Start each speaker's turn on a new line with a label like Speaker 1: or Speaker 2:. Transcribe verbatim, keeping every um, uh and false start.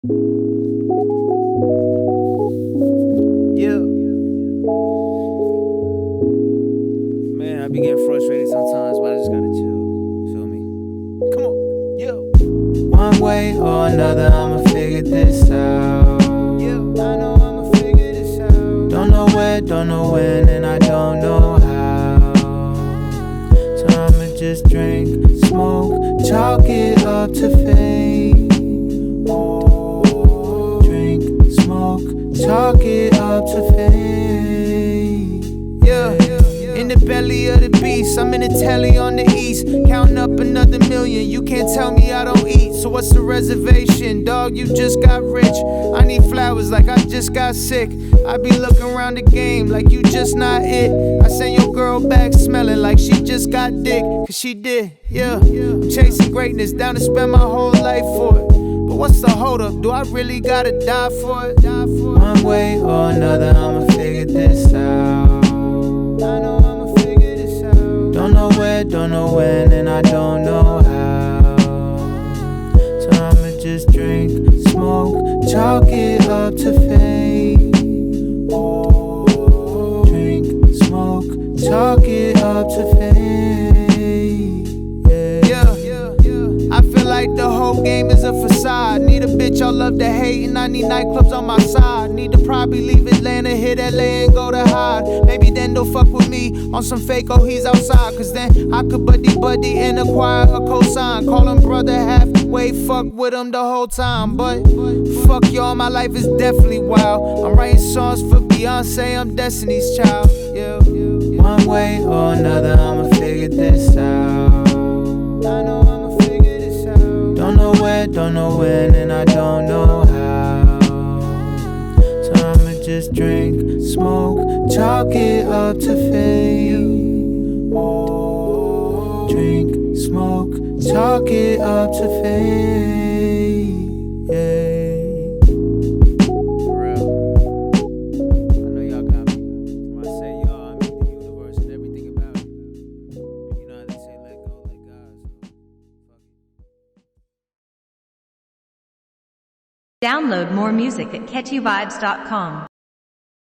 Speaker 1: Yeah. Man, I be getting frustrated sometimes, but I just gotta chill. Feel me? Come on. Yeah. One way or another, I'ma figure this out. Yeah, I know I'ma figure this out. Don't know where, don't know when, and I don't know how. So I'ma just drink, smoke, chalk it up to fame. Drink, smoke, chalk it up to fame. Yeah, in the belly of the beast, I'm in the telly on the east, counting up another million. You can't tell me I don't eat, so what's the reservation? Dog, you just got rich. I need flowers like I just got sick. I be looking around the game like you just not it. I send your girl back smelling like she just got dick, cause she did, yeah. I'm chasing greatness, down to spend my whole life for it. But what's the hold up? Do I really gotta die for it? One way or another, I'ma figure this out. I know I'ma figure this out. Don't know where, don't know when, and I don't know how. So I'ma just drink, smoke, chalk it up to fame. Drink, smoke, chalk it up to fame. Yeah, yeah, yeah. I feel like the whole game is a facade. Need a bitch I love to hate, and I need nightclubs on my side. Need to probably leave Atlanta, hit L A and go to hide. Maybe then they'll fuck with me on some fake, oh he's outside. Cause then I could buddy buddy and acquire a cosign. Call him brother halfway, fuck with him the whole time. But fuck y'all, my life is definitely wild. I'm writing songs for Beyonce, I'm Destiny's Child. Yeah. One way or another, I'ma figure this out. I know I'ma figure this out. Don't know where, don't know when, and I don't know how. So I'ma just drink, smoke, chalk it up to fame. Drink, smoke, chalk it up to fame. Yeah. For real. I know y'all got me. When I say y'all, I mean the universe and everything about it. You know how they say let go, let God. So fuck it.
Speaker 2: Download more music at catchy vibes dot com.